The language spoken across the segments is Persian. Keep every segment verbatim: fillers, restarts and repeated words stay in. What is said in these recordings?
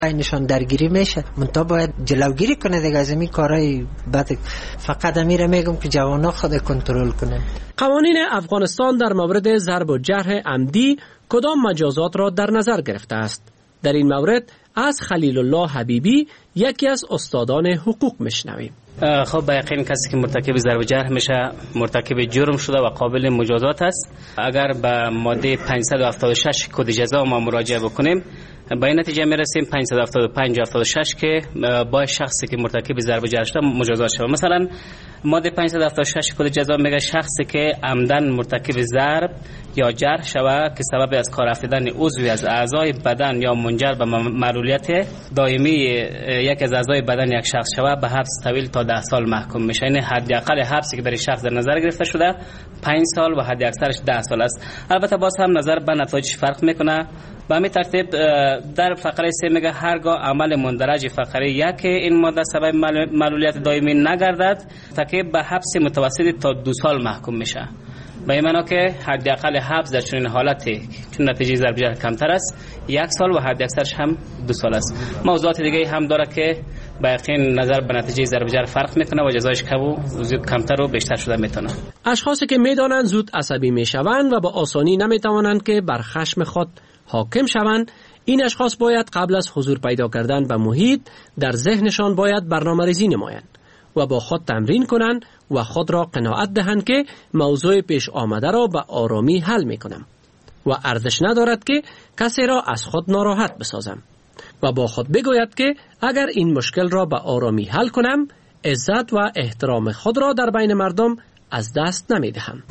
اینشان درگیری میشه، منتها باید جلوگیری کنه دیگه از این کارهای بد. فقط امیره میگم که جوانا خود کنترل کنه. قوانین افغانستان در مورد ضرب و جرح عمدی کدام مجازات را در نظر گرفته است؟ در این مورد از خلیل الله حبیبی یکی از استادان حقوق میشنویم. خب به یقین کسی که مرتکب ضرب و جرح میشه مرتکب جرم شده و قابل مجازات است. اگر به ماده پانصد و هفتاد و شش کد جزا ما مراجعه بکنیم به این نتیجه میرسیم پانصد و هفتاد و پنج و هفتاد و شش که با شخصی که مرتکب ضرب و جرح شده مجازات شود. مثلا ماده پانصد و هفتاد و شش کد جزا میگه شخصی که عمدن مرتکب ضرب یا جرح شود که سبب از کار افتادن عضوی از اعضای بدن یا منجر به معلولیت دائمی یک از اعضای بدن یک شخص شود به حبس طویل تا ده سال محکوم میشه. این حداقل حبسی که برای شخص در نظر گرفته شده پنج سال و حد اکثرش ده سال است. البته باز هم نظر به نتایجش فرق میکنه. به همین ترتیب در فقره سه میگه هرگاه عمل مندرج فقره یک این ماده سبب معلولیت دائمی نگردد ترتیب به حبس متوسط تا دو سال محکوم میشه. به این معنی که حداقل حبس در چنین حالتی چون نتیجه ضرب جرح کمتر است یک سال و حد اکثرش هم دو سال است. موضوعات دیگه هم داره که به یقین نظر به نتیجه ضرب جرح فرق میکنه و جزایش کم و زود کمتر و بیشتر شده میتونه. اشخاصی که میدانند زود عصبی میشوند و با آسانی نمیتوانند که بر خشم خود حاکم شوند، این اشخاص باید قبل از حضور پیدا کردن به محیط در ذهنشان باید برنامه‌ریزی نمایند و با خود تمرین کنند و خود را قناعت دهند که موضوع پیش آمده را به آرامی حل میکنم و ارزش ندارد که کسی را از خود ناراحت بسازم و با خود بگوید که اگر این مشکل را به آرامی حل کنم عزت و احترام خود را در بین مردم از دست نمیدهم.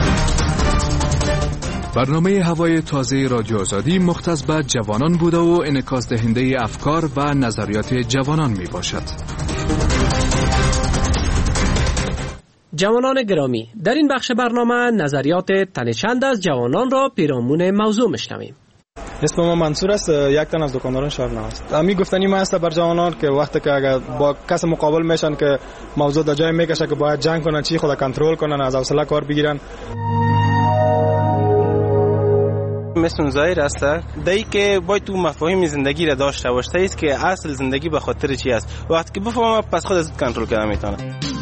برنامه هوای تازه رادیو آزادی مختص به جوانان بوده و انعکاس دهنده افکار و نظریات جوانان می باشد. جوانان گرامی، در این بخش برنامه نظریات تنچند از جوانان را پیرامون موضوع میشنویم. اسم ما منصور است، یک تن از دکانداران شهر نو است. امی گفتنی ما است بر جوانان که وقتی که اگر با کس مقابل میشن که موضوع در جای میکشه که باید جنگ کنن چی خود کنترل کنن از حوصله کار بگیرن. مثل ظاهر است دایی که باید تو مفاهیم زندگی را داشته باشته است که اصل زندگی به خاطر چی است. وقتی که بفهمم پس خود از کنترل کردن میتونم.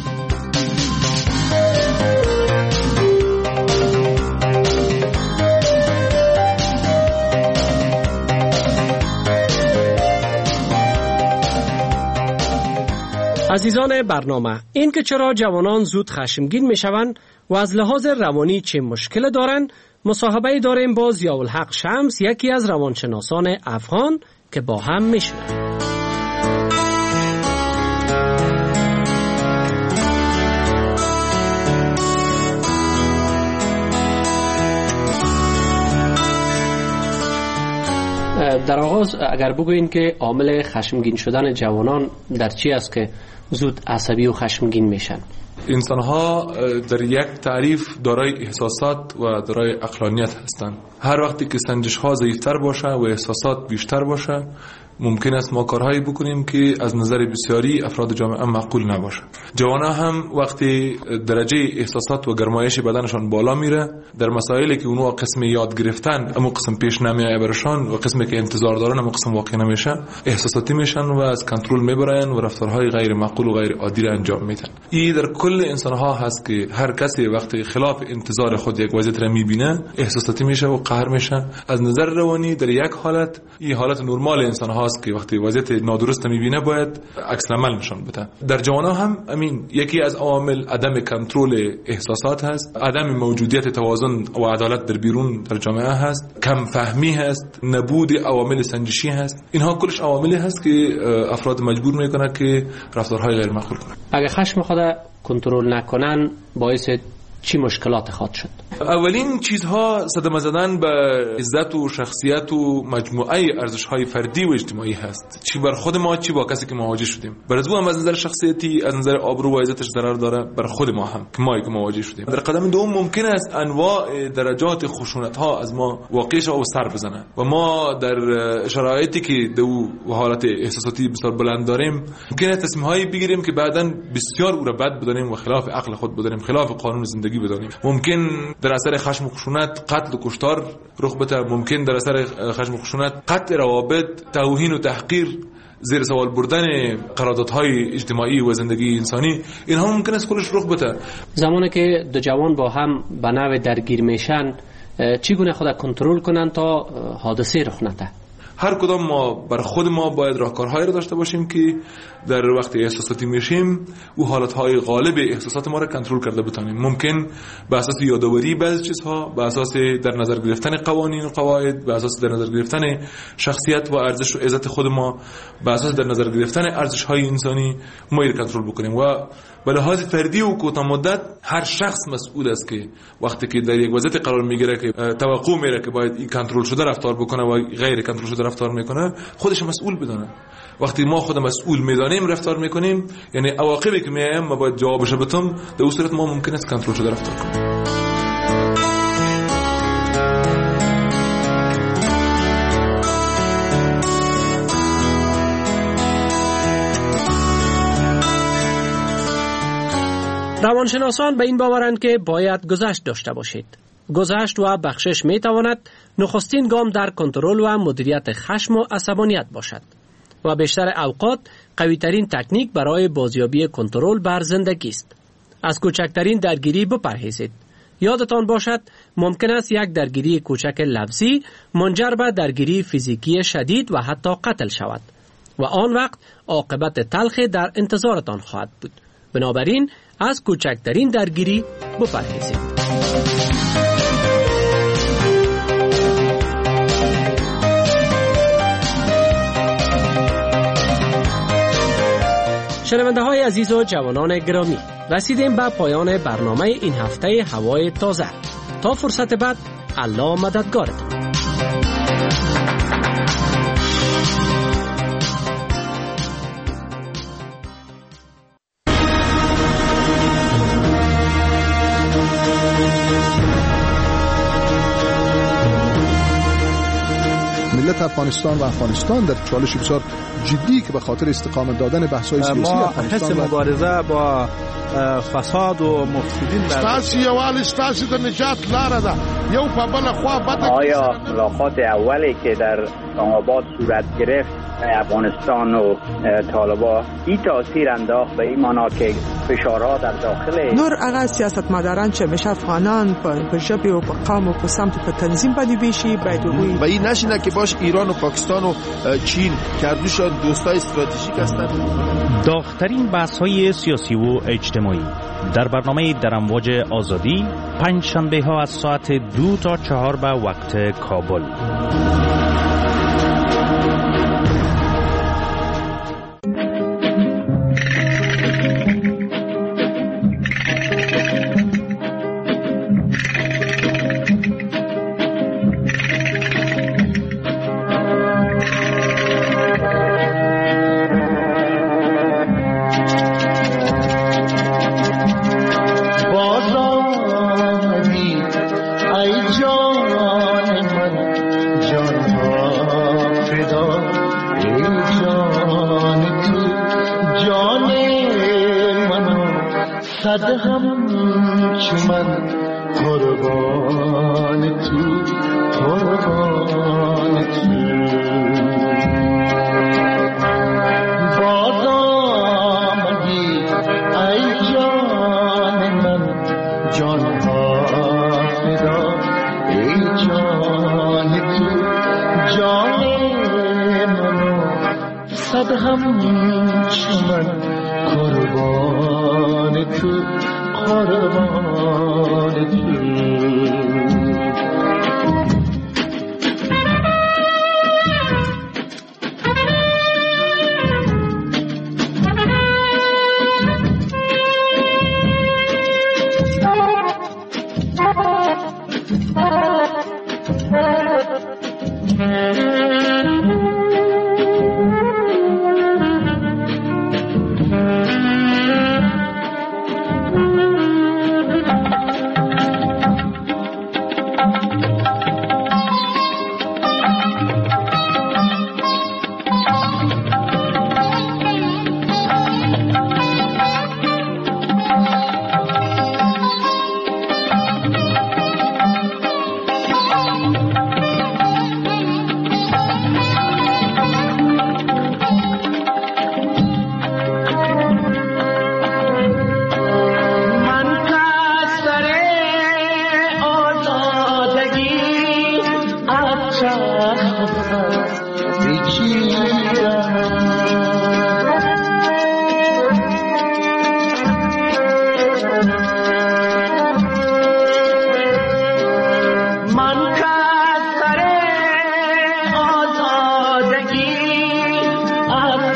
عزیزان برنامه، این که چرا جوانان زود خشمگین میشوند و از لحاظ روانی چه مشکل دارند مصاحبه داریم با ضیاءالحق شمس، یکی از روانشناسان افغان که با هم میشنویم. در آغاز اگر بگوین که عامل خشمگین شدن جوانان در چی است که زود عصبی و خشمگین میشن؟ انسان‌ها در یک تعریف دارای احساسات و دارای عقلانیت هستند. هر وقتی که سنجش‌ها ضعیف‌تر باشه و احساسات بیشتر باشه ممکن است ما کارهایی بکنیم که از نظر بسیاری افراد جامعه معقول نباشه. جوانان هم وقتی درجه احساسات و گرمایش بدنشان بالا میره در مسائلی که اونها قسم یاد گرفتن اما قسم پیش نمیاد برشان و قسمی که انتظار دارن اما قسم واقع نمیشه احساساتی میشن و از کنترل میبرن و رفتارهای غیر معقول و غیر عادی را انجام میدن. این در کل انسان‌ها هست که هر کسی وقتی خلاف انتظار خود یک وضعیت را میبینه احساساتی میشه و قهر میشه. از نظر روانی در یک حالت این حالت نرمال انسان‌ها است که وقتی وضعیت نادرست میبینه باید عکس العمل نشان بده. در جوانان هم امین یکی از عوامل عدم کنترل احساسات هست، عدم موجودیت توازن و عدالت در بیرون در جامعه هست، کم فهمی هست، نبود عوامل سنجشی هست. اینها کلش عواملی هست که افراد مجبور میکنه که رفتارهای غیر معقول کنن. اگه خشم خود کنترل نکنن باعث چی مشکلات خواهد شد؟ اولین چیزها صدمه زدن به عزت و شخصیت و مجموعه ارزش‌های فردی و اجتماعی هست، چی بر خود ما چی با کسی که مواجه شدیم. برای او هم از نظر شخصیتی از نظر آبرو و عزتش ضرر داره، بر خود ما هم که ما که مواجه شدیم. در قدم دوم ممکن است انواع درجات خشونت‌ها از ما واقع شه و سر بزنه و ما در شرایطی که دو حالت احساساتی بسیار بلند داریم ممکن است تصمیم‌هایی بگیریم که بعداً بسیار او را بد بدانیم و خلاف عقل خود بدانیم، خلاف قانون زندگی زندگی بدانیم. ممکن در اثر خشم و خشونت قتل و کشتار رخ بده، ممکن در اثر خشم و خشونت قطع روابط، توهین و تحقیر، زیر سوال بردن قراردادهای اجتماعی و زندگی انسانی، اینها ممکن است کلش رخ بده. زمانی که دو جوان با هم به نوع درگیر میشن، چگونه خود کنترل کنن تا حادثه رخ نده؟ هر کدام ما بر خود ما باید راهکارهایی را داشته باشیم که در وقت احساساتی میشیم او حالتهای غالب احساسات ما را کنترل کرده بتانیم. ممکن به اساس یادآوری بعضی چیزها، به اساس در نظر گرفتن قوانین و قواعد، به اساس در نظر گرفتن شخصیت و ارزش و عزت خود ما، به اساس در نظر گرفتن ارزش‌های انسانی ما را کنترل بکنیم. و به لحاظ فردی و کوتاه مدت هر شخص مسئول است که وقتی که در یک وضعیت قرار میگیره که توقع میره که باید این کنترل شده رفتار بکنه و غیر کنترل شده رفتار میکنه، خودش مسئول بدانه. وقتی ما خود مسئول میدانیم رفتار میکنیم، یعنی عواقبی که میایم ما باید جوابش بدیم، در اون صورت ما ممکن است کنترل شده رفتار کنیم. روانشناسان به این باورند که باید گذشت داشته باشید. گذشت و بخشش می تواند نخستین گام در کنترل و مدیریت خشم و عصبانیت باشد و بیشتر اوقات قوی ترین تکنیک برای بازیابی کنترل بر زندگی است. از کوچکترین درگیری بپرهیزید. یادتان باشد ممکن است یک درگیری کوچک لفظی منجر به درگیری فیزیکی شدید و حتی قتل شود و آن وقت عاقبت تلخی در انتظارتان خواهد بود. بنابراین از کوچکترین درگیری بپرهیزید. شنونده های عزیز و جوانان گرامی، رسیدیم به پایان برنامه این هفته هوای تازه. تا فرصت بعد، الله مددگارتان. ملت افغانستان و افغانستان در چالش بسیار جدی که به خاطر استقامت دادن بحث‌های سیاسی افغانستان ما حس مبارزه با فساد و مفسدین ستاسو یوال ستاسو د نجات لاره ده یو په بل خوا بده. آیا ملاقات اولی که در آباد صورت گرفت افغانستان و طالبان این تاثیر انداخت به این معنا که فشارها در داخل نور هغه سیاستمداران چې همیشه افغانان په ژبې او په قوم او په سمت په تنظیم باندې بیشي باید وي و این نشینه که باش ایران و پاکستان و چین کردوشان دوستای استراتژیک هستند. داغ‌ترین بحث‌های سیاسی و اجتماعی در برنامه در امواج آزادی پنج شنبه ها از ساعت دو تا چهار به وقت کابل.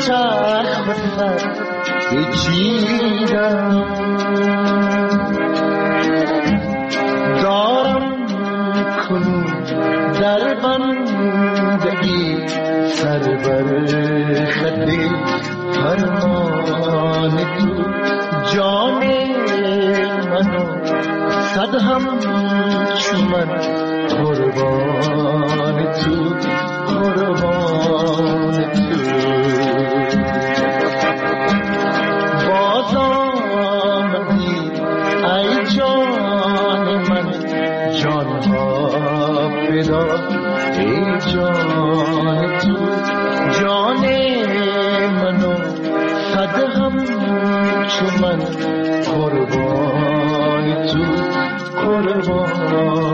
چرخ سر بچیدم دارم کنون در بندگی سر بر خط فرمان تو جان منو صد هم چون من قربان تو قربان تو باز آمدی ای جان من جان ها فدا ای جان تو جان منو صد هم چون من قربان تو قربان